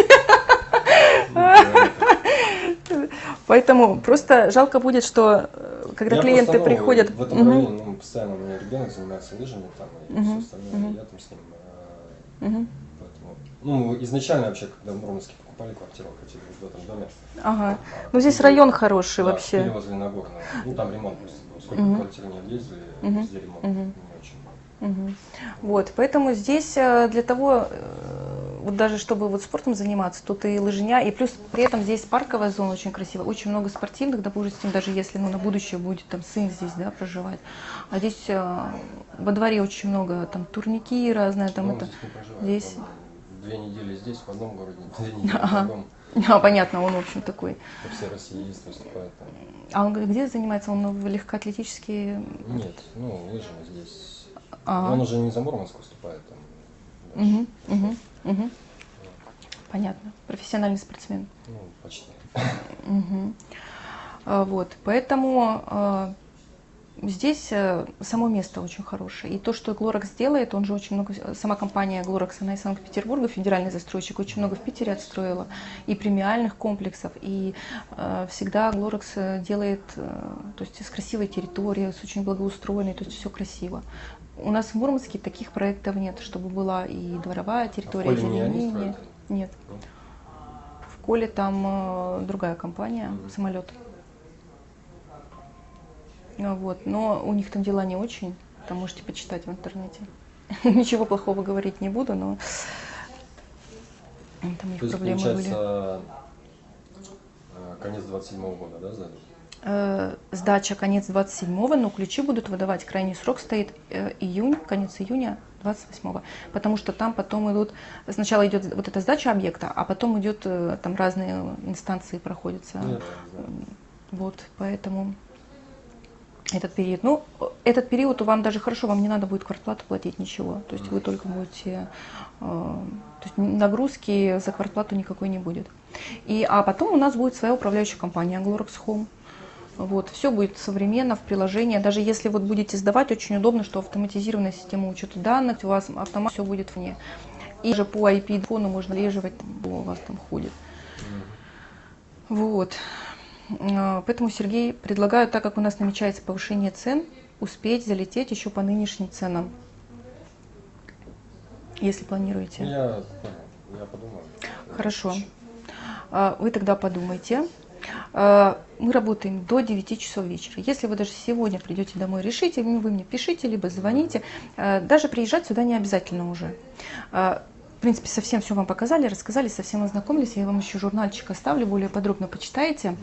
Поэтому просто жалко будет, что когда клиенты приходят... В этом районе постоянно у меня ребенок занимается лыжами там, и все остальное, я там с ним. Поэтому, ну, изначально вообще, когда в Мурманске покупали квартиру, хотели в этом доме. Ага. Ну здесь район хороший да, вообще. возле Нагорного. Ну там ремонт просто был. Сколько квартир не объездили, везде ремонт не очень был. Вот, поэтому здесь для того, вот даже чтобы вот спортом заниматься, тут и лыжня, и плюс при этом здесь парковая зона очень красивая, очень много спортивных, допустим, даже если ну, на будущее будет там сын здесь, да, проживать. А здесь во дворе очень много там турники разные, там Но это. Здесь не проживает. Здесь... Он 2 недели здесь, в одном городе, 2 недели в другом. А, понятно, он в общем такой. По всей России есть, выступает там. А он где занимается? Он в легкоатлетические? Нет, ну лыжами здесь. Ага. Он уже не за Мурманск выступает там. Понятно. Профессиональный спортсмен. Ну, почти. Вот, поэтому здесь само место очень хорошее. И то, что Глоракс делает, он же очень много, сама компания Глоракс, она из Санкт-Петербурга, федеральный застройщик, очень много в Питере отстроила, и премиальных комплексов, и всегда Глоракс делает, то есть с красивой территорией, с очень благоустроенной, то есть все красиво. У нас в Мурманске таких проектов нет, чтобы была и дворовая территория, озеленение. Нет. В Коле там другая компания, самолет. Вот. Но у них там дела не очень, там можете почитать в интернете. Ничего плохого говорить не буду, но там у них то есть, проблемы получается, конец 27-го года, да, сдали? Сдача конец 27-го, но ключи будут выдавать. Крайний срок стоит июнь, конец июня 28-го. Потому что там потом идут, сначала идет вот эта сдача объекта, а потом идет, там разные инстанции проходятся. Нет, Вот, поэтому этот период. Ну, этот период вам даже хорошо, вам не надо будет квартплату платить, ничего. То есть вы только будете, то есть нагрузки за квартплату никакой не будет. А потом у нас будет своя управляющая компания Glorx Home. Вот, все будет современно в приложении. Даже если вот будете сдавать, очень удобно, что автоматизированная система учета данных, у вас автомат все будет вне. И же по IP-фону можно леживать, у вас там ходит. Вот. Поэтому, Сергей, предлагаю, так как у нас намечается повышение цен, успеть залететь еще по нынешним ценам, если планируете. Я понял, я подумаю. Хорошо. Вы тогда подумайте. Мы работаем до 9 часов вечера. Если вы даже сегодня придете домой, решите, вы мне пишите, либо звоните. Даже приезжать сюда не обязательно уже. В принципе, совсем все вам показали, рассказали, совсем ознакомились. Я вам еще журнальчик оставлю, более подробно почитайте.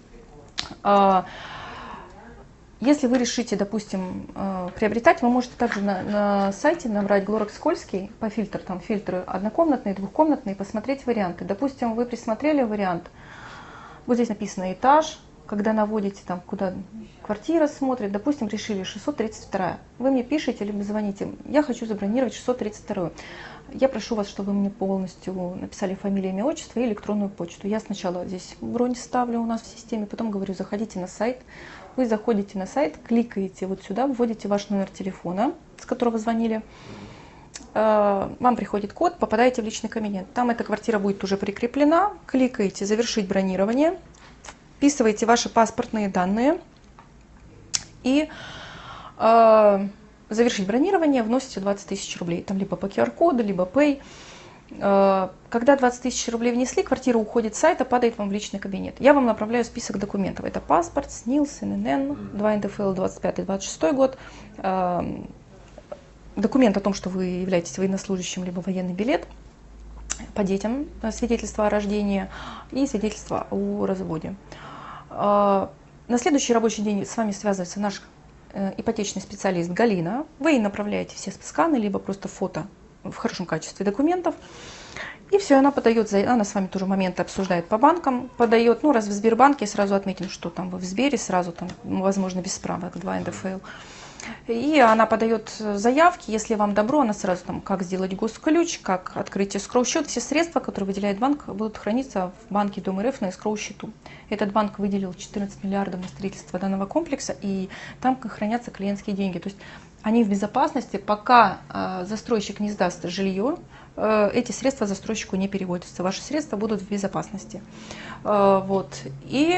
Если вы решите, допустим, приобретать, вы можете также на сайте набрать Glorx Скользкий по фильтру, там фильтры однокомнатные, двухкомнатные, посмотреть варианты. Допустим, вы присмотрели вариант, вот здесь написано этаж, когда наводите, там, куда квартира смотрит, допустим, решили 632. Вы мне пишете либо звоните, я хочу забронировать 632. Я прошу вас, чтобы вы мне полностью написали фамилию, имя, отчество и электронную почту. Я сначала здесь бронь ставлю у нас в системе, потом говорю, заходите на сайт. Вы заходите на сайт, кликаете вот сюда, вводите ваш номер телефона, с которого звонили, вам приходит код, попадаете в личный кабинет. Там эта квартира будет уже прикреплена. Кликаете «Завершить бронирование», вписываете ваши паспортные данные и завершить бронирование, вносите 20 тысяч рублей. Там либо по QR-коду, либо Pay. Когда 20 тысяч рублей внесли, квартира уходит с сайта, падает вам в личный кабинет. Я вам направляю список документов. Это паспорт, СНИЛС, ННН, 2 НДФЛ, 25-26 год, документ о том, что вы являетесь военнослужащим, либо военный билет, по детям свидетельство о рождении и свидетельство о разводе. На следующий рабочий день с вами связывается наш ипотечный специалист Галина. Вы ей направляете все сканы, либо просто фото в хорошем качестве документов. И все, она подает, она с вами тоже моменты обсуждает по банкам, подает, ну раз в Сбербанке, сразу отметим, что там вы в Сбере, сразу там, возможно, без справок, 2 НДФЛ. И она подает заявки, если вам добро, она сразу там, как сделать госключ, как открыть эскроу-счет. Все средства, которые выделяет банк, будут храниться в банке Дом РФ на эскроу-счету. Этот банк выделил 14 миллиардов на строительство данного комплекса, и там хранятся клиентские деньги. То есть они в безопасности, пока застройщик не сдаст жилье, эти средства застройщику не переводятся. Ваши средства будут в безопасности. Вот. И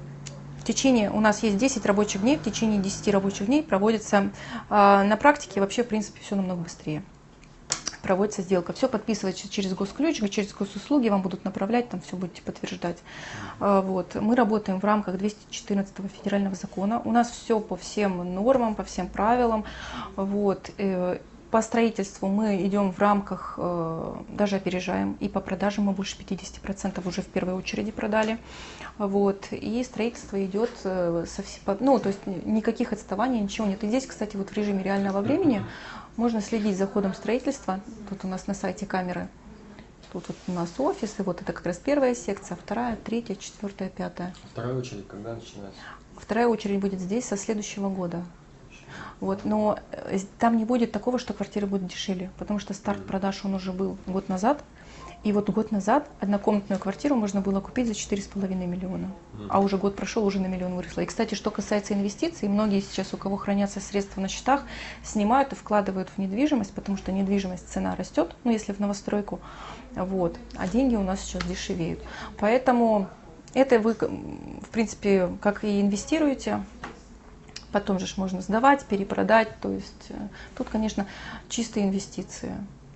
в течение, у нас есть 10 рабочих дней, в течение 10 рабочих дней проводится на практике вообще, в принципе, все намного быстрее. Проводится сделка. Все подписывается через госключ, через госуслуги, вам будут направлять, там все будете подтверждать. Вот. Мы работаем в рамках 214 федерального закона. У нас все по всем нормам, по всем правилам. Вот. По строительству мы идем в рамках, даже опережаем, и по продажам мы больше 50% уже в первой очереди продали. Вот. И строительство идет совсем, ну, то есть никаких отставаний, ничего нет. И здесь, кстати, вот в режиме реального времени можно следить за ходом строительства. Тут у нас на сайте камеры. Тут вот у нас офисы, вот это как раз первая секция, вторая, третья, четвертая, пятая. Вторая очередь когда начинается? Вторая очередь будет здесь со следующего года. Вот, но там не будет такого, что квартиры будут дешевле, потому что старт продаж он уже был год назад. И вот год назад однокомнатную квартиру можно было купить за 4,5 миллиона. А уже год прошел, уже на миллион выросло. И, кстати, что касается инвестиций, многие сейчас, у кого хранятся средства на счетах, снимают и вкладывают в недвижимость, потому что недвижимость, цена растет, ну, если в новостройку, вот, а деньги у нас сейчас дешевеют. Поэтому это вы, в принципе, как и инвестируете, потом же можно сдавать, перепродать, то есть тут, конечно, чистые инвестиции.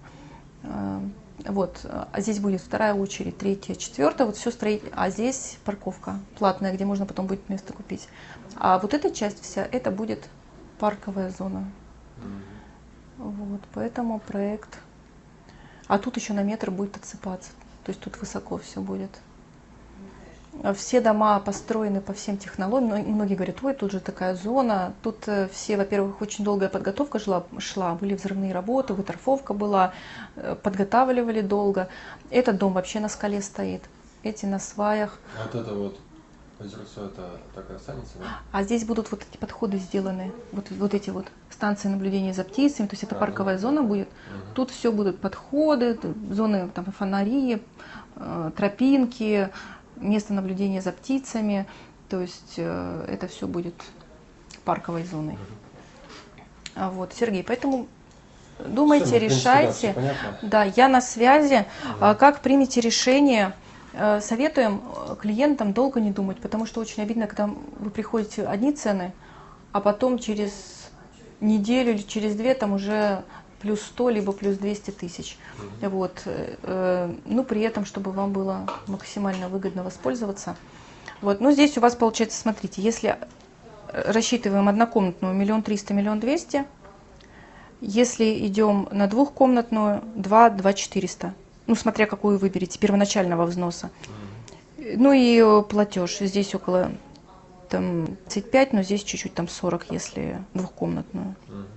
Вот, а здесь будет вторая очередь, третья, четвертая, вот все а здесь парковка платная, где можно потом будет место купить. А вот эта часть вся, это будет парковая зона. Вот, поэтому проект. А тут еще на метр будет отсыпаться, то есть тут высоко все будет. Все дома построены по всем технологиям. Многие говорят, ой, тут же такая зона. Тут все, во-первых, очень долгая подготовка шла, были взрывные работы, выторфовка была, подготавливали долго. Этот дом вообще на скале стоит, эти на сваях. Вот это вот озерцо, это так и останется, да? А здесь будут вот эти подходы сделаны, вот эти вот станции наблюдения за птицами, то есть это парковая зона будет. Тут все будут подходы, зоны, там, фонари, тропинки, место наблюдения за птицами, то есть это все будет парковой зоной. Вот, Сергей, поэтому думайте, Все, решайте. Да, я на связи. Как примете решение, советуем клиентам долго не думать, потому что очень обидно, когда вы приходите одни цены, а потом через неделю или через две там уже плюс 100, либо плюс 200 тысяч. Вот. Ну, при этом, чтобы вам было максимально выгодно воспользоваться. Вот. Ну, здесь у вас получается, смотрите, если рассчитываем однокомнатную 1 300 000 – 1 200 000, если идем на двухкомнатную 2 400 000, ну, смотря какую выберете, первоначального взноса. Ну и платеж, здесь около там 35, но здесь чуть-чуть там 40, если двухкомнатную.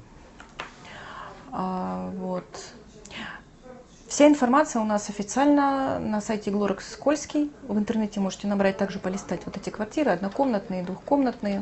Вот. Вся информация у нас официально на сайте Glorex Скользкий. В интернете можете набрать, также полистать вот эти квартиры, однокомнатные, двухкомнатные.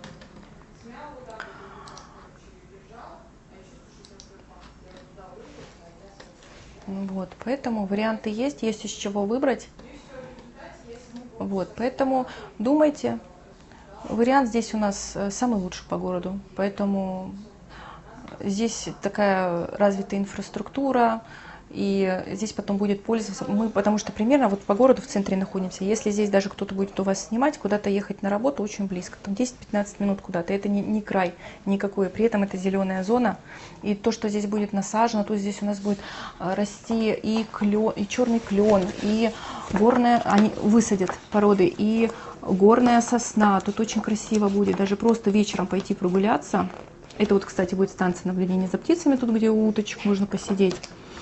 Вот, поэтому варианты есть из чего выбрать. Вот, поэтому думайте. Вариант здесь у нас самый лучший по городу, поэтому здесь такая развитая инфраструктура, и здесь потом будет пользоваться. Мы, потому что примерно вот по городу в центре находимся. Если здесь даже кто-то будет у вас снимать, куда-то ехать на работу очень близко, там 10-15 минут куда-то. Это не край никакой. При этом это зеленая зона. И то, что здесь будет насажено, то здесь у нас будет расти и клен, и черный клен, и горная, они высадят породы, и горная сосна. Тут очень красиво будет. Даже просто вечером пойти прогуляться. Это вот, кстати, будет станция наблюдения за птицами, тут, где у уточек можно посидеть.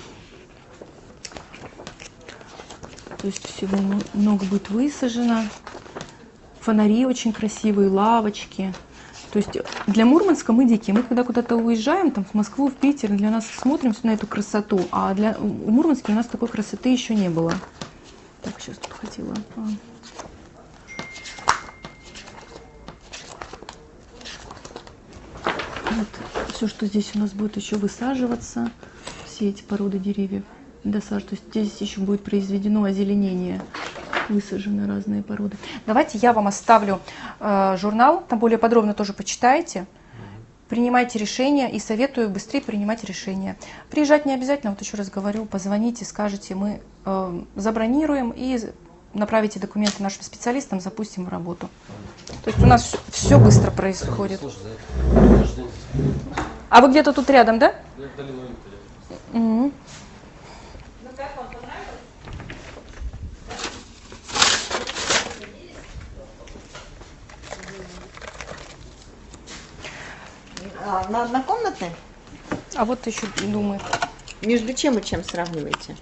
То есть всего много будет высажено. Фонари очень красивые, лавочки. То есть для Мурманска мы дикие. Мы когда куда-то уезжаем, там, в Москву, в Питер, для нас смотрим на эту красоту. А в Мурманске у нас такой красоты еще не было. Так, сейчас тут хотела. Вот все, что здесь у нас будет еще высаживаться, все эти породы деревьев. Досаж, то есть здесь еще будет произведено озеленение, высажены разные породы. Давайте я вам оставлю журнал, там более подробно тоже почитайте, принимайте решения и советую быстрее принимать решения. Приезжать не обязательно, вот еще раз говорю, позвоните, скажите, мы забронируем и направите документы нашим специалистам, запустим работу. То есть у нас все быстро происходит. А вы где-то тут рядом, да? Я в долину Угу. Как вам понравилось? На однокомнатной? А вот еще думаю. Между чем и чем сравниваете?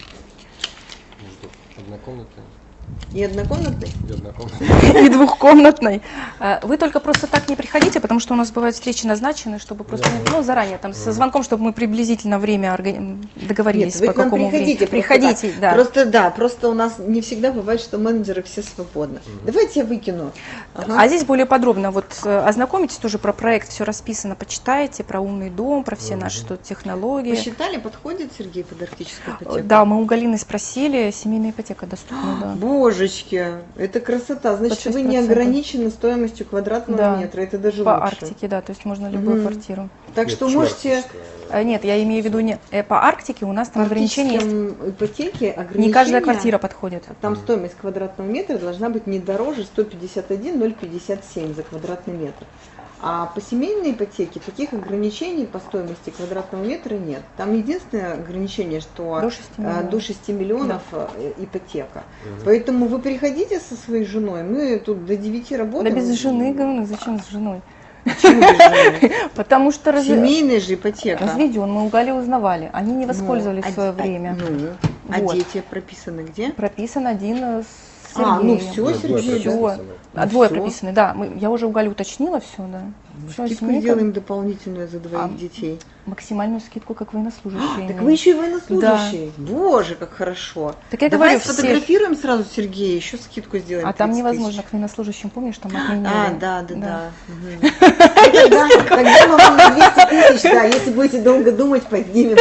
между однокомнатной И однокомнатной? и однокомнатной. И двухкомнатной. Вы только просто так не приходите, потому что у нас бывают встречи назначены, чтобы просто, ну, заранее, там, со звонком, чтобы мы приблизительно время договорились, Нет, вы по к нам какому приходите. времени. Приходите, да. Просто у нас не всегда бывает, что менеджеры все свободны. Давайте я выкину. Ага. А здесь более подробно, вот ознакомитесь тоже про проект, все расписано, почитайте, про умный дом, про все наши тут технологии. Посчитали, подходит Сергей под арктическую ипотеку? Да, мы у Галины спросили, семейная ипотека доступна, да. Божечки, это красота. Значит, Под вы не 6%. ограничены стоимостью квадратного Да. метра. Это даже По лучше. Арктике, да, то есть можно любую квартиру. Так Нет, что почему можете... арктическая? Нет, я имею в виду, не, по Арктике у нас там ограничения есть. ипотеки ограничения. Не каждая квартира подходит. Там стоимость квадратного метра должна быть не дороже 151,057 за квадратный метр. А по семейной ипотеке таких ограничений по стоимости квадратного метра нет. Там единственное ограничение, что До 6 миллионов. до 6 миллионов ипотека. Поэтому вы приходите со своей женой, мы тут до 9 Да работаем. без жены, говорю, зачем с женой? Почему без жены? Потому что Семейная же ипотека. разведен, мы у Гали узнавали, они не воспользовались Ну, в свое время. А Вот. дети прописаны где? Прописан один с А, ну Сергеем. все, Двое Сергей. Всё. прописаны. А двое всё. прописаны, да. Я уже у Гали уточнила все, да. Всё, Скидку семейка. сделаем дополнительную за двоих А, детей. Максимальную скидку, как военнослужащие. Так имеют. вы еще и военнослужащий. Боже, как хорошо. Так я Давай говорю, все. сфотографируем сразу Сергея, еще скидку сделаем. А там 30 невозможно тысяч. к военнослужащим, помнишь, там отменили. Да. Мгм. Тогда мы вам на 200 тысяч, да, если будете долго думать, поднимем.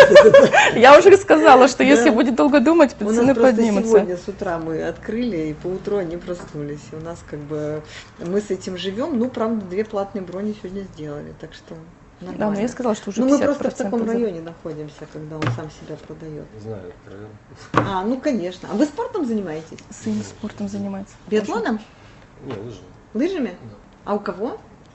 Я уже сказала, что если Да. будет долго думать, У нас цены просто поднимутся. сегодня с утра мы открыли, и поутру они проснулись. И у нас как бы мы с этим живем. Ну, правда, 2 платные брони сегодня сделали, так что Да, но нормально. я сказала, что уже Ну, мы 50% просто в таком за- районе находимся, когда он сам себя продает. Не знаю, этот район. А, ну конечно. А вы спортом занимаетесь? Сын спортом занимается. Биатлоном? Не, лыжи. Лыжами? Да. А у кого?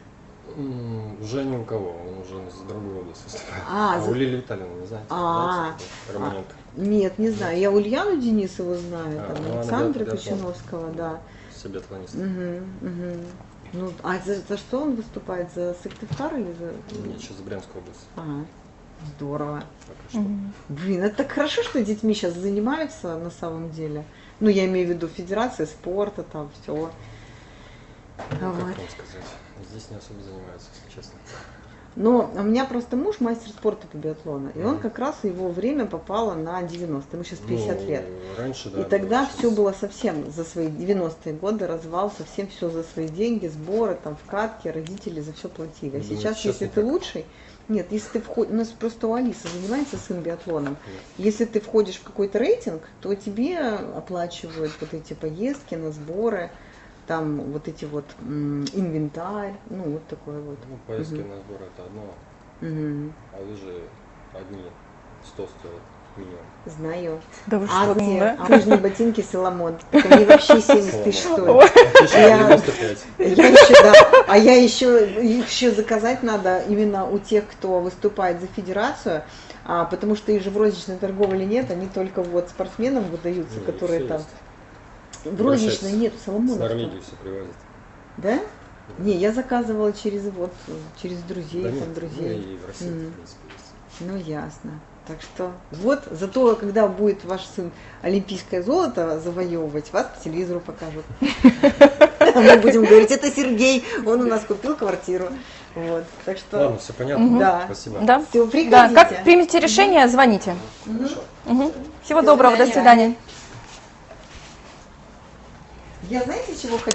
Уже ни у кого, он уже за другую область выступает. А, У Лили Витальевны, не знаете? А. Знаете, Романенко. Нет, не знаю. Я Ульяну Денисову знаю, А, там, ну, она Александра биатлон. Кочановского, да. Все биатлонисты. Угу. Ну, а за что он выступает? За Сыктывкар или за... Нет, сейчас за Брянскую область. Ага, здорово. Пока что. Мгм. Блин, это так хорошо, что детьми сейчас занимаются на самом деле. Ну, я имею в виду федерация спорта, там все. Ну, как Вот. вам сказать? Здесь не особо занимаются, если честно. Но у меня просто муж мастер спорта по биатлону, и он как раз его время попало на 90, ему сейчас 50 Ну, лет. Раньше, да. И тогда было, все сейчас- было совсем за свои 90-е годы, развал, совсем все за свои деньги, сборы, там, вкатки, родители за все платили. А Ну, сейчас, сейчас если не ты так. лучший, нет, если ты входишь, у нас просто у Алисы занимается сын биатлоном, если ты входишь в какой-то рейтинг, то тебе оплачивают вот эти поездки на сборы, там вот эти вот инвентарь, ну вот такое вот. Ну, поездки Мгм. на сборы это одно. А лыжи одни 100 стоят минимум. Знаю. Да вы А что, те да? лыжные ботинки Соломон, так они вообще 70 тысяч Соломон. стоят. 1095. Я еще, да, а я еще заказать надо именно у тех, кто выступает за федерацию, потому что их же в розничной торговле нет, они только вот спортсменам выдаются, Ну, которые всё там. есть. В розничной нет, С Соломонов. Норвегии все привозят. Да? Не, я заказывала через друзей, Да там нет, ну друзей. и в России, в принципе, есть. Ну ясно. Так что вот, зато когда будет ваш сын олимпийское золото завоевывать, вас по телевизору покажут. Мы будем говорить, это Сергей, он у нас купил квартиру. Вот, так что, Ладно, все понятно. Да. Спасибо. Да. все, Да, приходите. как примете решение, звоните. Хорошо. Мгм. Всего доброго, до свидания. Я знаете, чего хочу?